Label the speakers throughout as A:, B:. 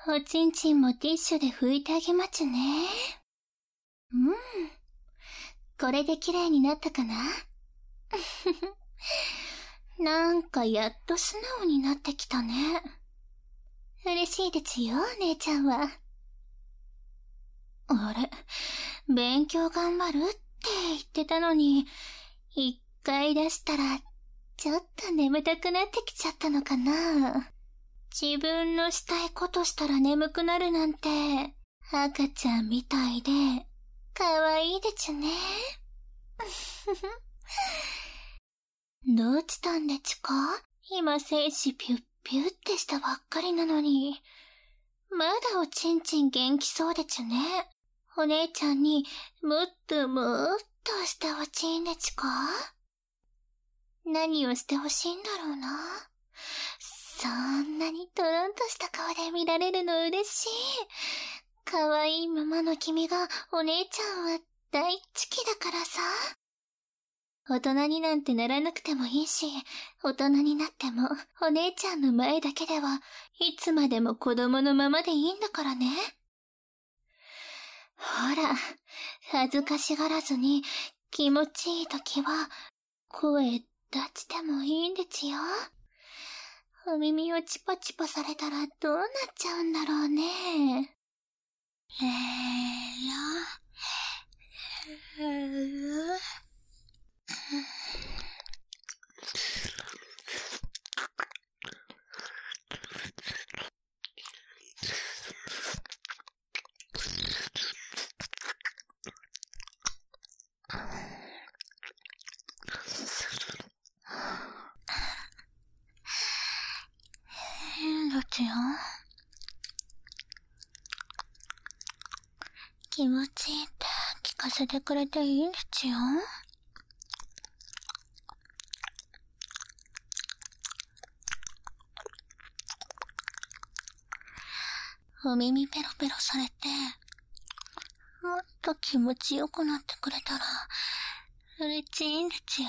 A: おちんちんもティッシュで拭いてあげまちゅね。これで綺麗になったかな？なんかやっと素直になってきたね。嬉しいですよ、姉ちゃんは。あれ、勉強頑張るって言ってたのに、一回出したら、ちょっと眠たくなってきちゃったのかな。自分のしたいことしたら眠くなるなんて、赤ちゃんみたいで、かわいいでちゅね。どうしたんでちゅか？今精子ピュッピュッってしたばっかりなのに、まだおちんちん元気そうでちゅね。お姉ちゃんにもっともっとしてほしいんでちゅか？何をしてほしいんだろうな。そんなにトロンとした顔で見られるの嬉しい。かわいいままの君がお姉ちゃんは大好きだからさ。大人になんてならなくてもいいし、大人になってもお姉ちゃんの前だけではいつまでも子供のままでいいんだからね。ほら、恥ずかしがらずに気持ちいいときは声出してもいいんですよ。お耳をチパチパされたらどうなっちゃうんだろうね。どちよ。気持ちいいって聞かせてくれていいんですよ。お耳ペロペロされて、もっと気持ちよくなってくれたら嬉しいんですよ。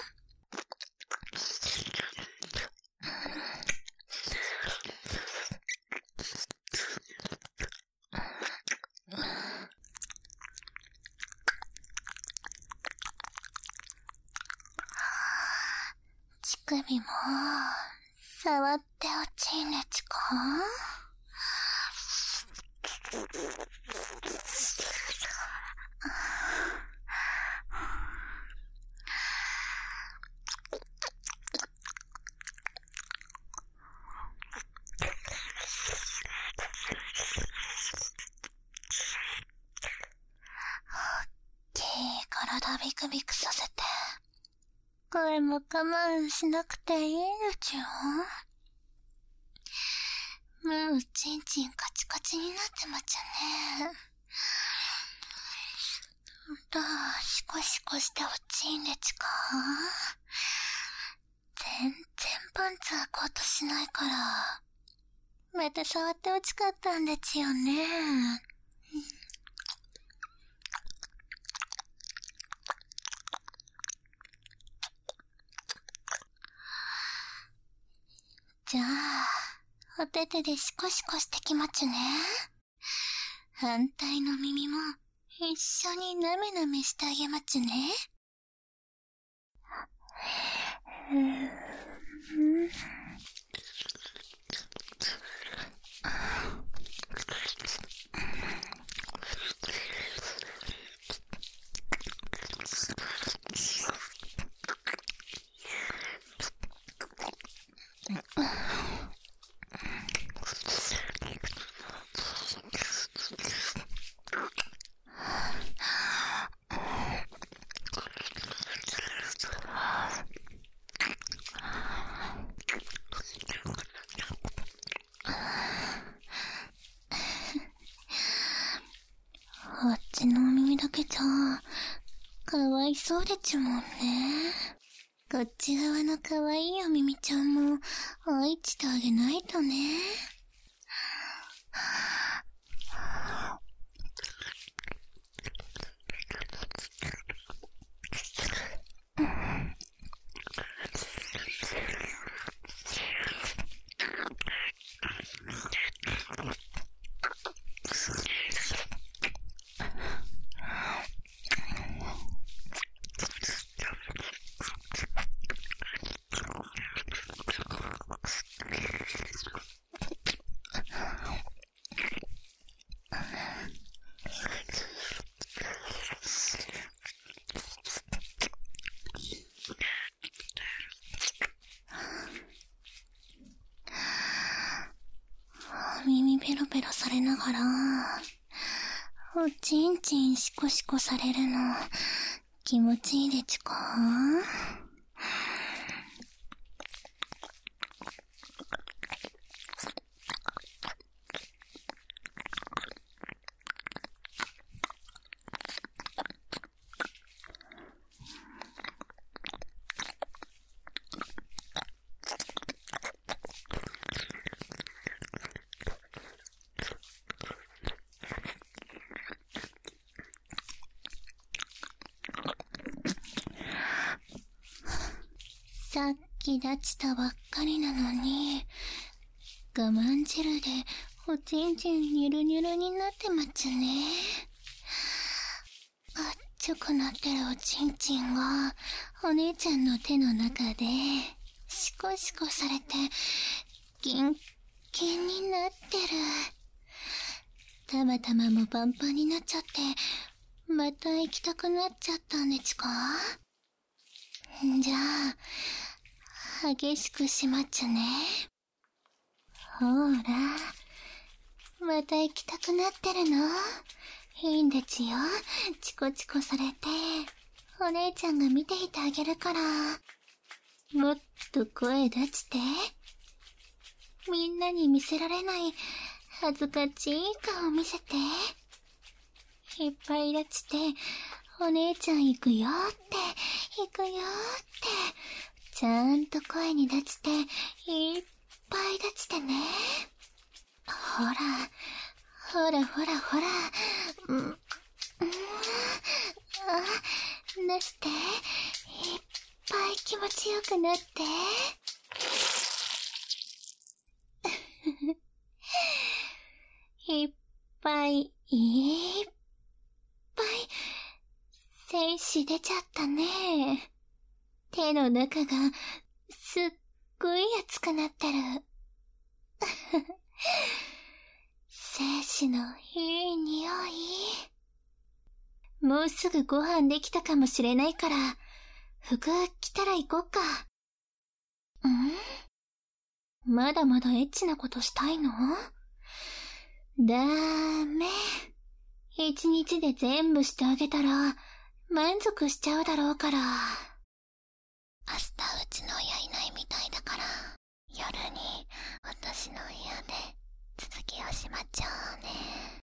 A: 乳首も触ってほしいんですか？体ビクビクさせて、声も我慢しなくていいのじゃ。もうちんちんカチカチになってまちゃね。どうシコシコしてほしいんでちか？全然パンツ履こうとしないから、また触ってほしかったんでちよね。じゃあ、お手手でシコシコしてきまちゅね。反対の耳も一緒になめなめしてあげまちゅね。あっちのお耳だけじゃ、かわいそうでちゅもんね。こっち側のかわいいお耳ちゃんも愛してあげないとね。 ロペロされながら、おちんちんシコシコされるの、気持ちいいでちゅか？さっき立ちたばっかりなのに、我慢汁でおちんちんニュルニュルになってまっちゅね。あっちょくなってるおちんちんがお姉ちゃんの手の中でシコシコされてキンキンになってる。たまたまもパンパンになっちゃってまた行きたくなっちゃったんでちゅか？じゃあ激しくしまっちゃね。ほーら、また行きたくなってるの？いいんでちよ。チコチコされて、お姉ちゃんが見ていてあげるから。もっと声出して。みんなに見せられない恥ずかしい顔見せて。いっぱい立ちて、お姉ちゃん行くよって、行くよって、ちゃんと声に出して、いっぱい立ちてね。ほら、ほらほらほら、出して、いっぱい気持ちよくなって。いっぱい、いっぱい、精子出ちゃったね。手の中がすっごい熱くなってる。精子のいい匂い。もうすぐご飯できたかもしれないから、服着たら行こっか。まだまだエッチなことしたいの？ダメ。一日で全部してあげたら、満足しちゃうだろうから。明日うちの親いないみたいだから、夜に私の部屋で続きをしまっちゃう。